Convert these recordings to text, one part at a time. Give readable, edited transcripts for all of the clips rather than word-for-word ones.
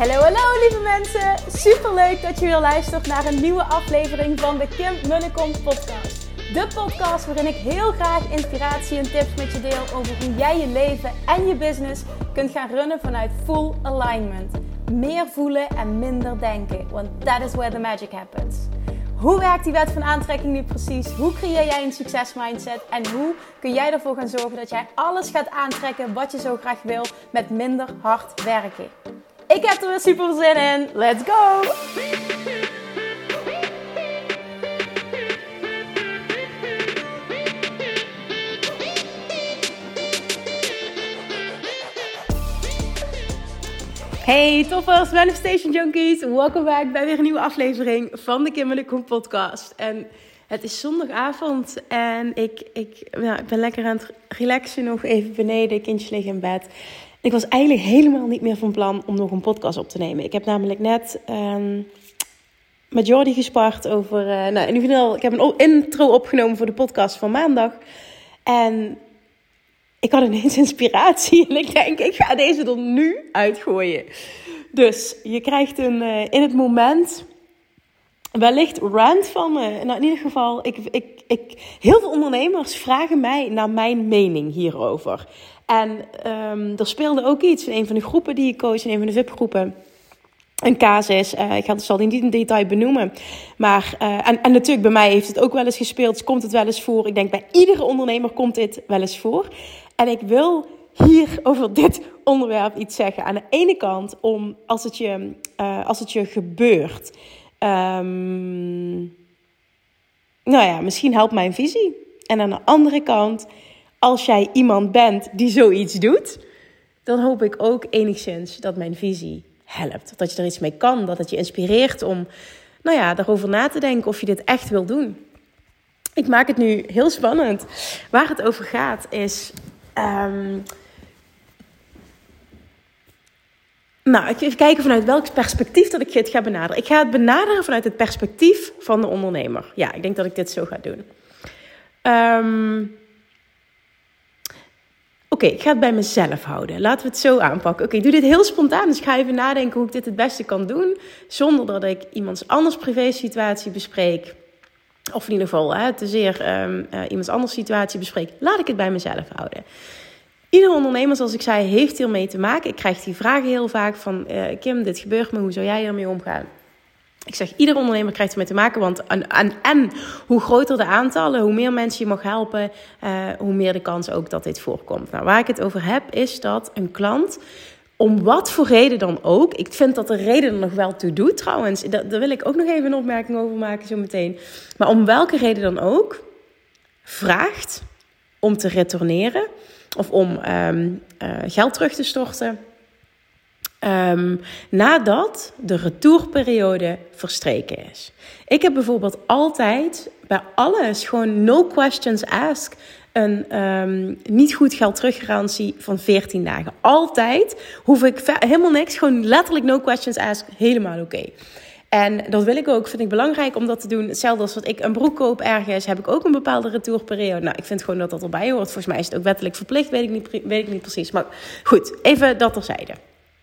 Hallo lieve mensen, superleuk dat je weer luistert naar een nieuwe aflevering van de Kim Munnekom podcast. De podcast waarin ik heel graag inspiratie en tips met je deel over hoe jij je leven en je business kunt gaan runnen vanuit full alignment. Meer voelen en minder denken, want that is where the magic happens. Hoe werkt die wet van aantrekking nu precies? Hoe creëer jij een succesmindset? En hoe kun jij ervoor gaan zorgen dat jij alles gaat aantrekken wat je zo graag wil met minder hard werken? Ik heb er weer super zin in. Let's go! Hey toppers, Manifestation Junkies. Welkom back bij weer een nieuwe aflevering van de Kim Munnekom podcast. En het is zondagavond en ik ben lekker aan het relaxen, nog even beneden. Kindjes liggen in bed. Ik was eigenlijk helemaal niet meer van plan om nog een podcast op te nemen. Ik heb namelijk net met Jordi gespart over... in ieder geval, ik heb een intro opgenomen voor de podcast van maandag. En ik had ineens inspiratie en ik denk, ik ga deze er nu uitgooien. Dus je krijgt in het moment wellicht rant van me. Nou, in ieder geval, heel veel ondernemers vragen mij naar mijn mening hierover. En er speelde ook iets in een van de groepen die ik coach, in een van de VIP-groepen. Een casus, zal die niet in detail benoemen. Maar, en natuurlijk bij mij heeft het ook wel eens gespeeld, komt het wel eens voor. Ik denk bij iedere ondernemer komt dit wel eens voor. En ik wil hier over dit onderwerp iets zeggen. Aan de ene kant, als het je gebeurt. Misschien helpt mijn visie. En aan de andere kant, als jij iemand bent die zoiets doet, dan hoop ik ook enigszins dat mijn visie helpt. Dat je er iets mee kan, dat het je inspireert om daarover na te denken of je dit echt wil doen. Ik maak het nu heel spannend. Waar het over gaat is... even kijken vanuit welk perspectief dat ik dit ga benaderen. Ik ga het benaderen vanuit het perspectief van de ondernemer. Ja, ik denk dat ik dit zo ga doen. Oké, ik ga het bij mezelf houden. Laten we het zo aanpakken. Oké, ik doe dit heel spontaan, dus ik ga even nadenken hoe ik dit het beste kan doen, zonder dat ik iemands anders privé-situatie bespreek. Of in ieder geval te zeer iemands anders situatie bespreek. Laat ik het bij mezelf houden. Iedere ondernemer, zoals ik zei, heeft hiermee te maken. Ik krijg die vragen heel vaak van... Kim, dit gebeurt me, hoe zou jij hiermee omgaan? Ik zeg, iedere ondernemer krijgt ermee te maken. Want en hoe groter de aantallen, hoe meer mensen je mag helpen... hoe meer de kans ook dat dit voorkomt. Nou, waar ik het over heb, is dat een klant... om wat voor reden dan ook... ik vind dat de reden er nog wel toe doet trouwens... daar wil ik ook nog even een opmerking over maken zo meteen. Maar om welke reden dan ook... vraagt om te retourneren... of om geld terug te storten... nadat de retourperiode verstreken is. Ik heb bijvoorbeeld altijd bij alles gewoon no questions asked... een niet goed geld teruggarantie van 14 dagen. Altijd hoef ik helemaal niks, gewoon letterlijk no questions asked, helemaal oké. En dat wil ik ook, vind ik belangrijk om dat te doen. Hetzelfde als wat ik een broek koop ergens, heb ik ook een bepaalde retourperiode. Nou, ik vind gewoon dat dat erbij hoort. Volgens mij is het ook wettelijk verplicht, weet ik niet precies. Maar goed, even dat terzijde.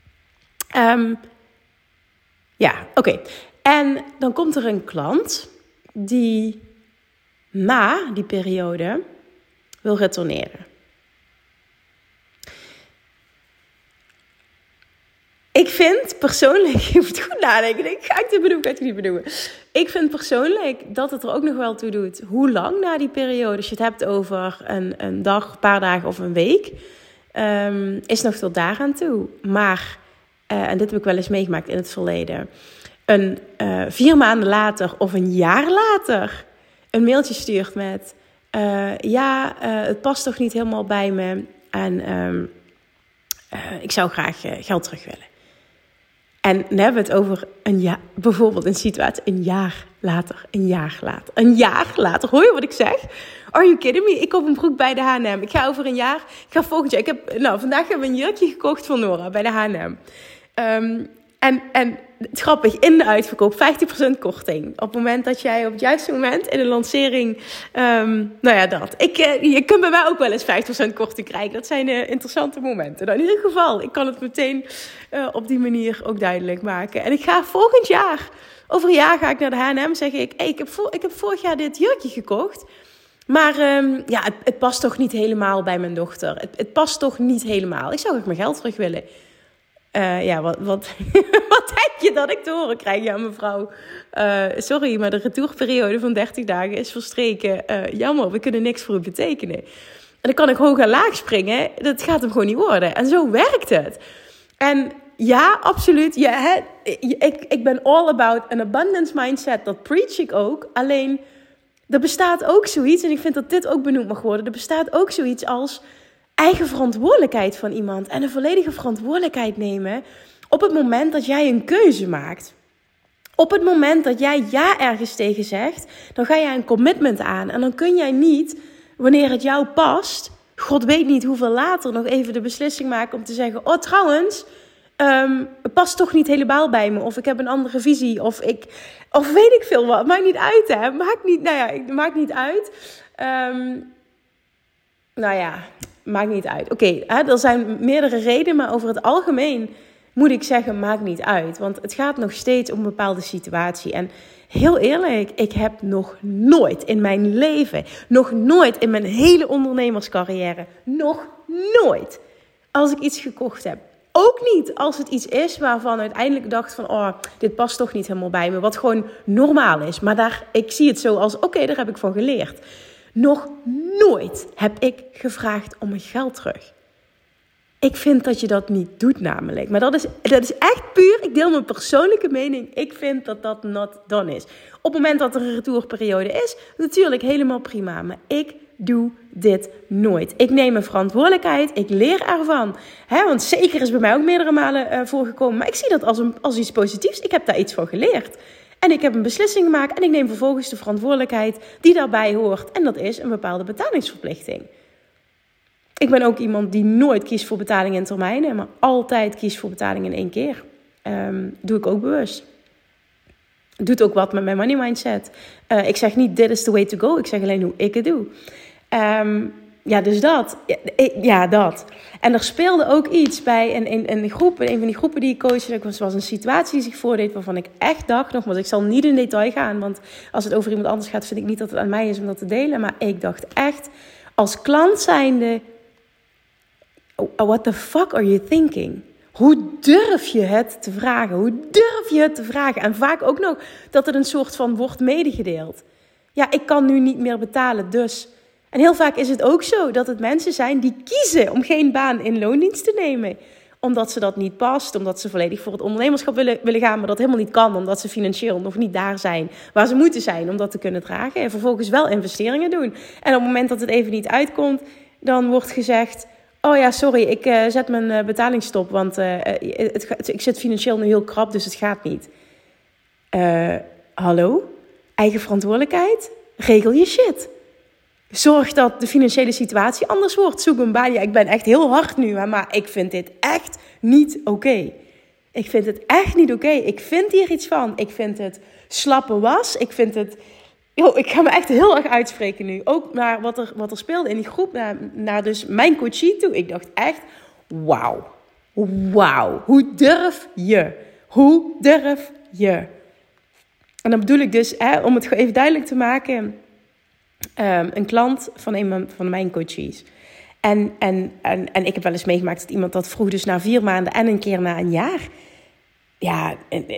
Oké. En dan komt er een klant die na die periode wil retourneren. Ik vind persoonlijk, je moet goed nadenken, ga ik dit benoemen, ga ik het niet benoemen. Ik vind persoonlijk dat het er ook nog wel toe doet hoe lang na die periode, als je het hebt over een dag, een paar dagen of een week, is nog tot daaraan toe. Maar, en dit heb ik wel eens meegemaakt in het verleden, 4 maanden later of een jaar later een mailtje stuurt met... het past toch niet helemaal bij me. En ik zou graag geld terug willen. En dan hebben we het over bijvoorbeeld een situatie, een jaar later. Hoor je wat ik zeg? Are you kidding me? Ik koop een broek bij de H&M. Ik ga over een jaar, volgend jaar. Vandaag hebben we een jurkje gekocht voor Nora bij de H&M. En het is grappig, in de uitverkoop 50% korting. Op het moment dat jij op het juiste moment in een lancering... dat. Je kunt bij mij ook wel eens 50% korting krijgen. Dat zijn interessante momenten. Nou, in ieder geval, ik kan het meteen op die manier ook duidelijk maken. En ik ga volgend jaar, over een jaar ga ik naar de H&M, zeg ik... Hey, ik heb vorig jaar dit jurkje gekocht... Maar het past toch niet helemaal bij mijn dochter. Het past toch niet helemaal. Ik zou ook mijn geld terug willen. Wat denk je dat ik te horen krijg? Ja, mevrouw, sorry, maar de retourperiode van 30 dagen is verstreken. Jammer, we kunnen niks voor u betekenen. En dan kan ik hoog en laag springen. Dat gaat hem gewoon niet worden. En zo werkt het. En ja, absoluut. Ik ben all about an abundance mindset. Dat preach ik ook. Alleen... er bestaat ook zoiets, en ik vind dat dit ook benoemd mag worden... er bestaat ook zoiets als eigen verantwoordelijkheid van iemand... en een volledige verantwoordelijkheid nemen op het moment dat jij een keuze maakt. Op het moment dat jij ja ergens tegen zegt... dan ga jij een commitment aan. En dan kun jij niet, wanneer het jou past... God weet niet hoeveel later nog even de beslissing maken om te zeggen... oh, trouwens... het past toch niet helemaal bij me. Of ik heb een andere visie. Of weet ik veel wat. Maakt niet uit, hè. Maakt niet uit. Maakt niet uit. Oké, er zijn meerdere redenen. Maar over het algemeen moet ik zeggen, maakt niet uit. Want het gaat nog steeds om een bepaalde situatie. En heel eerlijk, ik heb nog nooit in mijn leven... nog nooit in mijn hele ondernemerscarrière... nog nooit, als ik iets gekocht heb... ook niet als het iets is waarvan uiteindelijk dacht van... oh, dit past toch niet helemaal bij me. Wat gewoon normaal is. Maar ik zie het zo als... oké, daar heb ik van geleerd. Nog nooit heb ik gevraagd om mijn geld terug. Ik vind dat je dat niet doet namelijk. Maar dat is echt puur... ik deel mijn persoonlijke mening. Ik vind dat dat not done is. Op het moment dat er een retourperiode is... natuurlijk helemaal prima. Maar ik doe dit nooit. Ik neem mijn verantwoordelijkheid. Ik leer ervan. Want zeker is bij mij ook meerdere malen voorgekomen. Maar ik zie dat als iets positiefs. Ik heb daar iets van geleerd. En ik heb een beslissing gemaakt. En ik neem vervolgens de verantwoordelijkheid die daarbij hoort. En dat is een bepaalde betalingsverplichting. Ik ben ook iemand die nooit kiest voor betaling in termijnen. Maar altijd kiest voor betaling in 1 keer. Doe ik ook bewust. Doet ook wat met mijn money mindset. Ik zeg niet, dit is the way to go. Ik zeg alleen hoe ik het doe. Dus dat. Ja, dat. En er speelde ook iets bij een groep. Een van die groepen die ik coachte. Het was een situatie die zich voordeed waarvan ik echt dacht... nogmaals, ik zal niet in detail gaan. Want als het over iemand anders gaat, vind ik niet dat het aan mij is om dat te delen. Maar ik dacht echt, als klant zijnde... what the fuck are you thinking? Hoe durf je het te vragen? Hoe durf je het te vragen? En vaak ook nog dat het een soort van wordt medegedeeld. Ja, ik kan nu niet meer betalen, dus. En heel vaak is het ook zo dat het mensen zijn die kiezen om geen baan in loondienst te nemen. Omdat ze dat niet past, omdat ze volledig voor het ondernemerschap willen gaan, maar dat helemaal niet kan, omdat ze financieel nog niet daar zijn waar ze moeten zijn om dat te kunnen dragen. En vervolgens wel investeringen doen. En op het moment dat het even niet uitkomt, dan wordt gezegd... oh ja, sorry, ik zet mijn betaling stop, want ik zit financieel nu heel krap, dus het gaat niet. Hallo? Eigen verantwoordelijkheid? Regel je shit. Zorg dat de financiële situatie anders wordt. Zoek een baan. Ja, ik ben echt heel hard nu, maar ik vind dit echt niet oké. Ik vind het echt niet oké. Ik vind hier iets van. Ik vind het slappe was. Ik vind het... ik ga me echt heel erg uitspreken nu. Ook naar wat er speelde in die groep. Naar dus mijn coachie toe. Ik dacht echt, wauw. Hoe durf je? Hoe durf je? En dan bedoel ik dus, om het even duidelijk te maken... een klant van mijn coaches. En ik heb wel eens meegemaakt dat iemand dat vroeg dus na 4 maanden... en een keer na een jaar. Ja,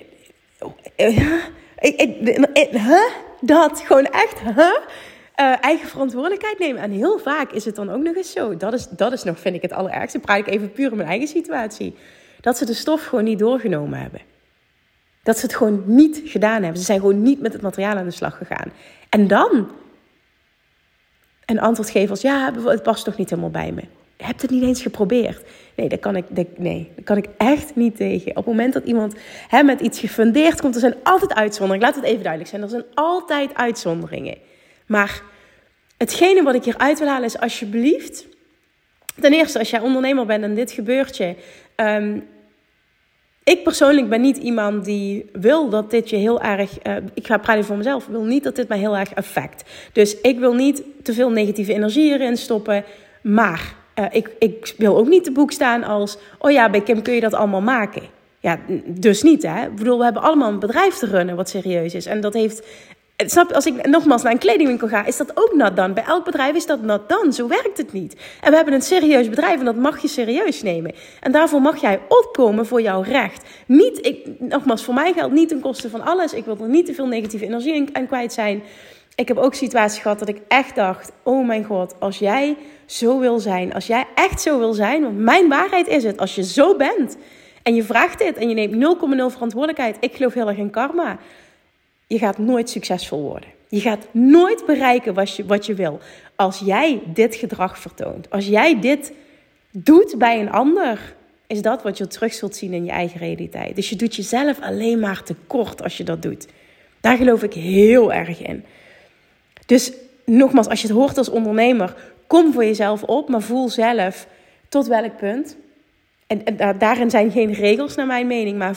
dat gewoon echt, eigen verantwoordelijkheid nemen. En heel vaak is het dan ook nog eens zo. Dat is nog, vind ik, het allerergste. Dan praat ik even puur in mijn eigen situatie. Dat ze de stof gewoon niet doorgenomen hebben. Dat ze het gewoon niet gedaan hebben. Ze zijn gewoon niet met het materiaal aan de slag gegaan. En dan een antwoord geven als... ja, het past toch niet helemaal bij me. Je hebt het niet eens geprobeerd. Nee, daar kan ik echt niet tegen. Op het moment dat iemand met iets gefundeerd komt... er zijn altijd uitzonderingen. Laat het even duidelijk zijn. Er zijn altijd uitzonderingen. Maar hetgene wat ik hieruit wil halen is alsjeblieft... ten eerste, als jij ondernemer bent en dit gebeurt je... Ik persoonlijk ben niet iemand die wil dat dit je heel erg... ik ga praten voor mezelf. Ik wil niet dat dit mij heel erg affect. Dus ik wil niet te veel negatieve energie erin stoppen. Maar ik wil ook niet te boek staan als... oh ja, bij Kim kun je dat allemaal maken. Ja, dus niet, hè. Ik bedoel, we hebben allemaal een bedrijf te runnen wat serieus is. En dat heeft... Snap je, als ik nogmaals naar een kledingwinkel ga, is dat ook not done. Bij elk bedrijf is dat not done. Zo werkt het niet. En we hebben een serieus bedrijf en dat mag je serieus nemen. En daarvoor mag jij opkomen voor jouw recht. Nogmaals, voor mij geldt niet ten koste van alles. Ik wil er niet te veel negatieve energie aan kwijt zijn. Ik heb ook situaties gehad dat ik echt dacht, oh mijn god, als jij zo wil zijn, als jij echt zo wil zijn, want mijn waarheid is het, als je zo bent en je vraagt dit en je neemt 0,0 verantwoordelijkheid, ik geloof heel erg in karma. Je gaat nooit succesvol worden. Je gaat nooit bereiken wat je wil. Als jij dit gedrag vertoont. Als jij dit doet bij een ander. Is dat wat je terug zult zien in je eigen realiteit. Dus je doet jezelf alleen maar tekort als je dat doet. Daar geloof ik heel erg in. Dus nogmaals, als je het hoort als ondernemer. Kom voor jezelf op. Maar voel zelf tot welk punt. En daarin zijn geen regels naar mijn mening. Maar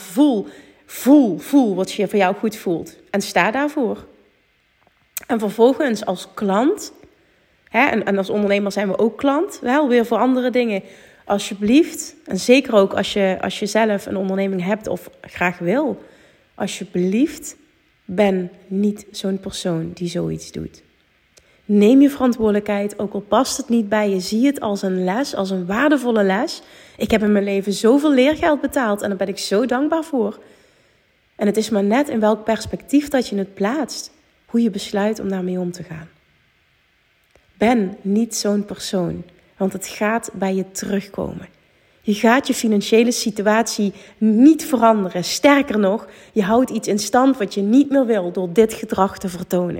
voel wat je voor jou goed voelt. En sta daarvoor. En vervolgens als klant. En als ondernemer zijn we ook klant. Wel weer voor andere dingen. Alsjeblieft. En zeker ook als je zelf een onderneming hebt of graag wil. Alsjeblieft. Ben niet zo'n persoon die zoiets doet. Neem je verantwoordelijkheid. Ook al past het niet bij je. Zie het als een les. Als een waardevolle les. Ik heb in mijn leven zoveel leergeld betaald. En daar ben ik zo dankbaar voor. En het is maar net in welk perspectief dat je het plaatst. Hoe je besluit om daarmee om te gaan. Ben niet zo'n persoon. Want het gaat bij je terugkomen. Je gaat je financiële situatie niet veranderen. Sterker nog, je houdt iets in stand wat je niet meer wil door dit gedrag te vertonen.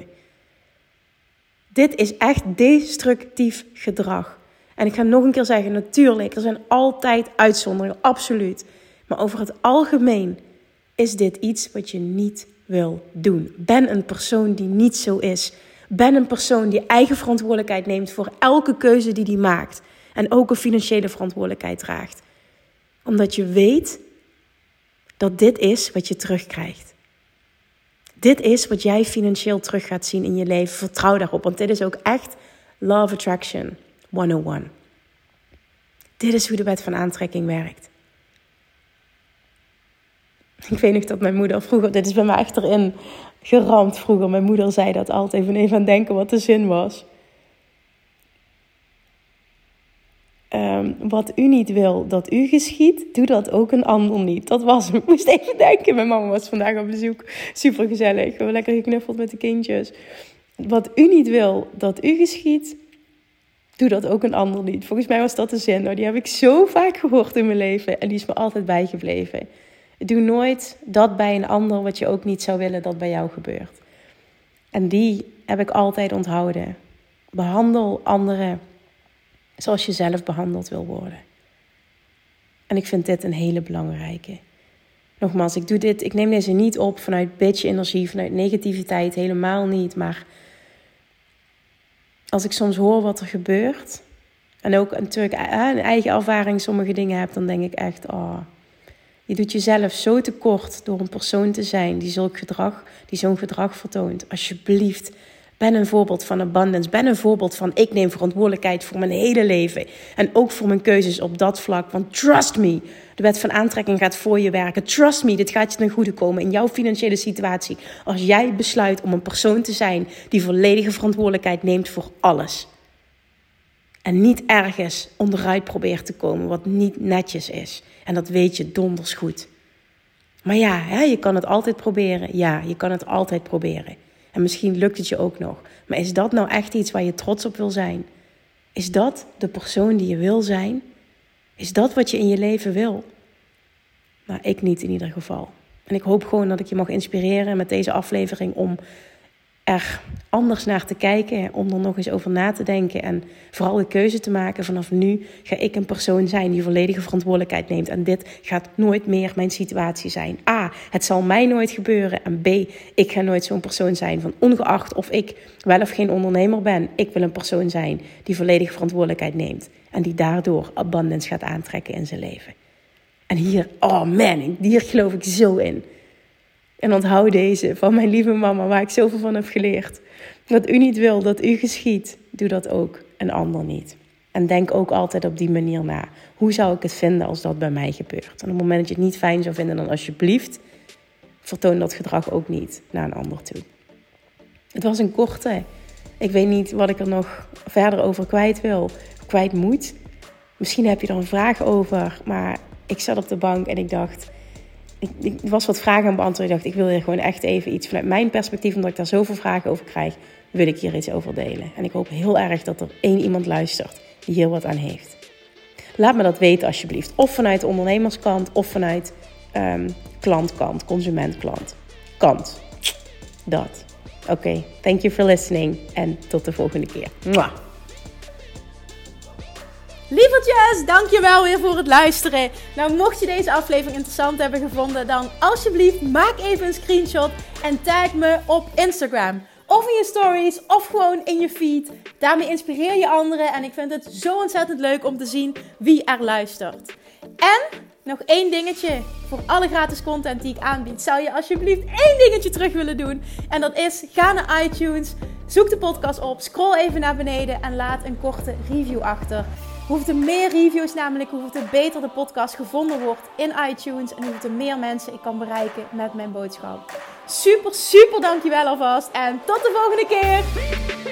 Dit is echt destructief gedrag. En ik ga nog een keer zeggen, natuurlijk, er zijn altijd uitzonderingen, absoluut. Maar over het algemeen is dit iets wat je niet wil doen. Ben een persoon die niet zo is. Ben een persoon die eigen verantwoordelijkheid neemt voor elke keuze die hij maakt. En ook een financiële verantwoordelijkheid draagt. Omdat je weet dat dit is wat je terugkrijgt. Dit is wat jij financieel terug gaat zien in je leven. Vertrouw daarop, want dit is ook echt Law of Attraction 101. Dit is hoe de wet van aantrekking werkt. Ik weet nog dat mijn moeder vroeger, dit is bij mij echt erin geramd vroeger. Mijn moeder zei dat altijd, even aan het denken wat de zin was. Wat u niet wil dat u geschiet, doe dat ook een ander niet. Dat was, ik moest even denken. Mijn mama was vandaag op bezoek. Super gezellig. We hebben lekker geknuffeld met de kindjes. Wat u niet wil dat u geschiet, doe dat ook een ander niet. Volgens mij was dat de zin. Nou, die heb ik zo vaak gehoord in mijn leven. En die is me altijd bijgebleven. Doe nooit dat bij een ander wat je ook niet zou willen dat bij jou gebeurt. En die heb ik altijd onthouden. Behandel anderen zoals je zelf behandeld wil worden. En ik vind dit een hele belangrijke. Nogmaals, ik neem deze niet op vanuit bitch-energie, vanuit negativiteit, helemaal niet. Maar als ik soms hoor wat er gebeurt, en ook natuurlijk een eigen ervaring sommige dingen heb, dan denk ik echt, je doet jezelf zo tekort door een persoon te zijn die zo'n gedrag vertoont. Alsjeblieft, ben een voorbeeld van abundance. Ben een voorbeeld van ik neem verantwoordelijkheid voor mijn hele leven. En ook voor mijn keuzes op dat vlak. Want trust me, de wet van aantrekking gaat voor je werken. Trust me, dit gaat je ten goede komen in jouw financiële situatie. Als jij besluit om een persoon te zijn die volledige verantwoordelijkheid neemt voor alles. En niet ergens onderuit probeert te komen wat niet netjes is. En dat weet je donders goed. Maar ja, je kan het altijd proberen. Ja, je kan het altijd proberen. En misschien lukt het je ook nog. Maar is dat nou echt iets waar je trots op wil zijn? Is dat de persoon die je wil zijn? Is dat wat je in je leven wil? Nou, ik niet in ieder geval. En ik hoop gewoon dat ik je mag inspireren met deze aflevering om er anders naar te kijken, om er nog eens over na te denken en vooral de keuze te maken. Vanaf nu ga ik een persoon zijn die volledige verantwoordelijkheid neemt. En dit gaat nooit meer mijn situatie zijn. A, het zal mij nooit gebeuren. En B, ik ga nooit zo'n persoon zijn van ongeacht of ik wel of geen ondernemer ben. Ik wil een persoon zijn die volledige verantwoordelijkheid neemt. En die daardoor abundance gaat aantrekken in zijn leven. En hier, oh man, hier geloof ik zo in. En onthoud deze van mijn lieve mama, waar ik zoveel van heb geleerd. Wat u niet wil dat u geschiedt, doe dat ook een ander niet. En denk ook altijd op die manier na. Hoe zou ik het vinden als dat bij mij gebeurt? En op het moment dat je het niet fijn zou vinden, dan alsjeblieft vertoon dat gedrag ook niet naar een ander toe. Het was een korte. Ik weet niet wat ik er nog verder over kwijt wil, of kwijt moet. Misschien heb je er een vraag over, maar ik zat op de bank en ik dacht, ik was wat vragen aan het beantwoorden. Ik dacht, ik wil hier gewoon echt even iets vanuit mijn perspectief, omdat ik daar zoveel vragen over krijg, wil ik hier iets over delen. En ik hoop heel erg dat er één iemand luistert die hier wat aan heeft. Laat me dat weten alsjeblieft. Of vanuit de ondernemerskant, of vanuit klantkant, consumentklant. Kant. Dat. Oké, thank you for listening. En tot de volgende keer. Mwah. Lievertjes, dankjewel weer voor het luisteren. Nou, mocht je deze aflevering interessant hebben gevonden, dan alsjeblieft maak even een screenshot en tag me op Instagram. Of in je stories, of gewoon in je feed. Daarmee inspireer je anderen en ik vind het zo ontzettend leuk om te zien wie er luistert. En nog één dingetje. Voor alle gratis content die ik aanbied, zou je alsjeblieft één dingetje terug willen doen. En dat is, ga naar iTunes, zoek de podcast op, scroll even naar beneden en laat een korte review achter. Hoeveel meer reviews namelijk, hoeveel beter de podcast gevonden wordt in iTunes. En hoeveel meer mensen ik kan bereiken met mijn boodschap. Super, super dankjewel alvast. En tot de volgende keer.